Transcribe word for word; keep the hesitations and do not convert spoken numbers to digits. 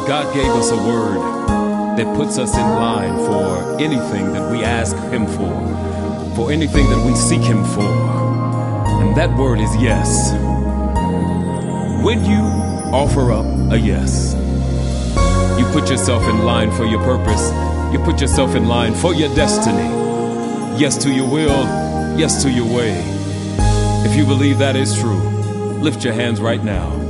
God gave us a word that puts us in line for anything that we ask Him for, for anything that we seek Him for. And that word is yes. When you offer up a yes, you put yourself in line for your purpose. You put yourself in line for your destiny. Yes to your will, yes to your way. If you believe that is true, lift your hands right now.